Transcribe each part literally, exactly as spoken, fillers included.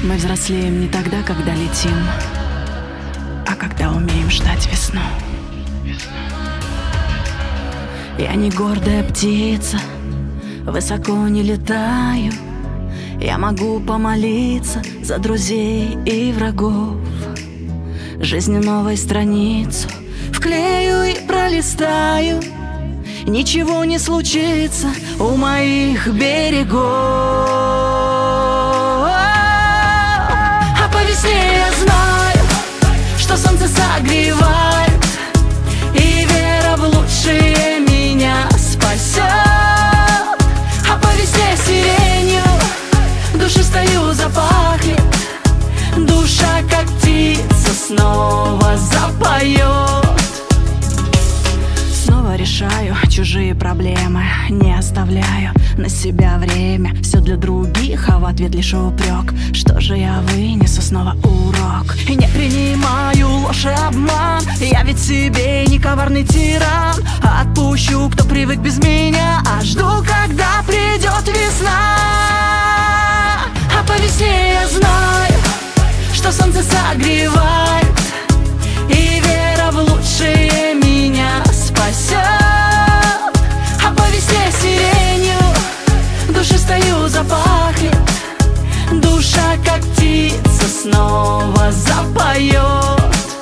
Мы взрослеем не тогда, когда летим, а когда умеем ждать весну. Я не гордая птица, высоко не летаю. Я могу помолиться за друзей и врагов. Жизнь новой страницу вклею и пролистаю. Ничего не случится у моих берегов. А по весне я знаю, что солнце согревает, и вера в лучшее меня спасет. А по весне сиренью в душе стою запахнет, душа, как птица, снова запоет. Снова решаю чужие проблемы, не оставляю на себя время. Все для других, а в ответ лишь упрек. Что же я вынесу снова урок? И не принимаю ложь и обман, я ведь себе не коварный тиран. Отпущу, кто привык без меня, а жду, когда придет весна. А по весне я знаю, что солнце согревает, и вера в лучшее меня спасет. А по весне сиренью в душе стою запахнет, душа, как птица, снова запоет.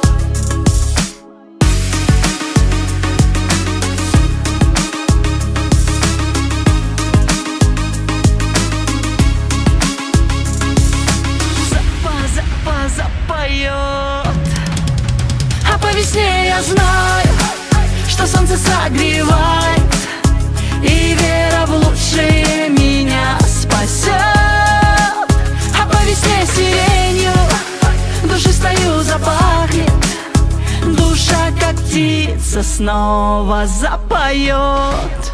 А по весне я знаю, что солнце согревает, и вера в лучшее меня спасет. А по весне сиренью в душе стою запахнет, душа, как птица, снова запоет.